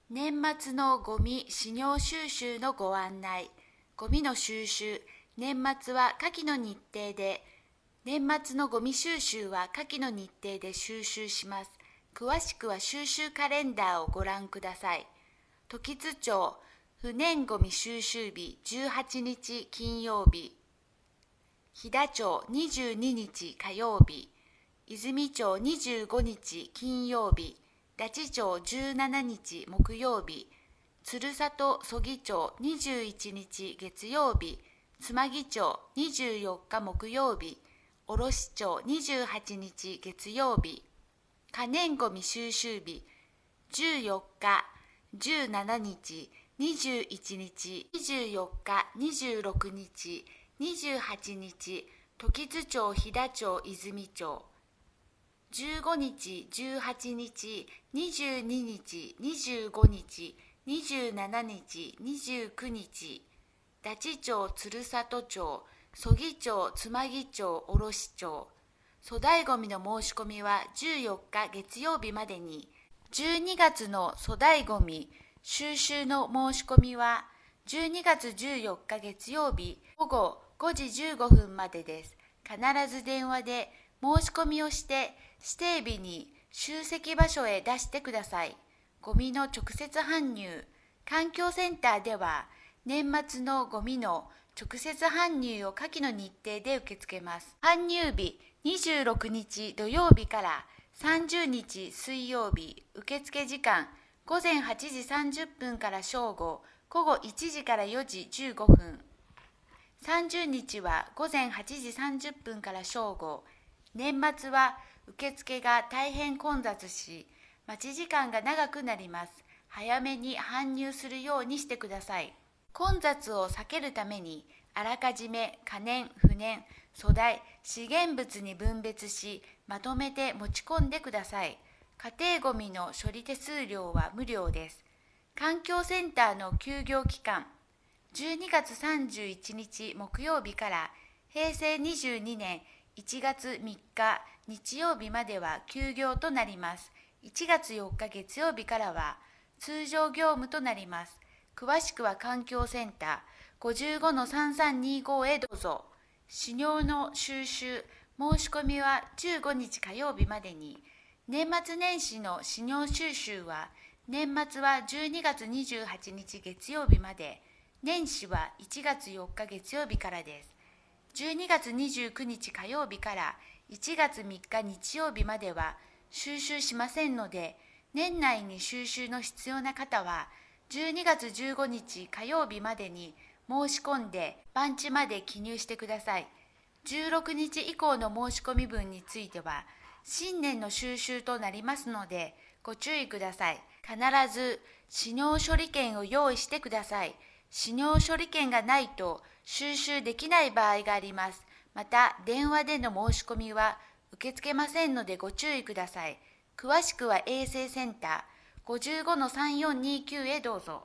年末のゴミ使用収集のご案内。ゴミの収集、年末は下記の日程で、年末のゴミ収集は下記の日程で収集します。詳しくは収集カレンダーをご覧ください。時津町不燃ゴミ収集日18日金曜日、飛騨町22日火曜日、泉町25日金曜日、太地町17日木曜日、鶴里曽木町21日月曜日、妻木町24日木曜日、卸町28日月曜日、可燃ごみ収集日14日、17日、21日、24日、26日、28日、時津町、飛騨町、泉町、15日、18日、22日、25日、27日、29日、太地町、鶴里町、曽木町、妻木町、卸町。粗大ごみの申し込みは14日月曜日までに、12月の粗大ごみ収集の申し込みは12月14日月曜日午後5時15分までです。必ず電話で申し込みをして指定日に集積場所へ出してください。ゴミの直接搬入。環境センターでは年末のゴミの直接搬入を下記の日程で受け付けます。搬入日26日土曜日から30日水曜日、受付時間午前8時30分から正午、午後1時から4時15分。30日は午前8時30分から正午。年末は受付が大変混雑し、待ち時間が長くなります。早めに搬入するようにしてください。混雑を避けるために、あらかじめ可燃、不燃、粗大、資源物に分別し、まとめて持ち込んでください。家庭ごみの処理手数料は無料です。環境センターの休業期間、12月31日木曜日から平成22年1月3日日曜日までは休業となります。1月4日月曜日からは通常業務となります。詳しくは環境センター 55-3325 へどうぞ。使用の収集、申し込みは15日火曜日までに。年末年始の使用収集は年末は12月28日月曜日まで。年始は1月4日月曜日からです。12月29日火曜日から1月3日日曜日までは収集しませんので、年内に収集の必要な方は12月15日火曜日までに申し込んで番地まで記入してください。16日以降の申し込み分については新年の収集となりますのでご注意ください。必ず使用処理券を用意してください。使用処理券がないと収集できない場合があります。また、電話での申し込みは受け付けませんのでご注意ください。詳しくは衛生センター 55-3429 へどうぞ。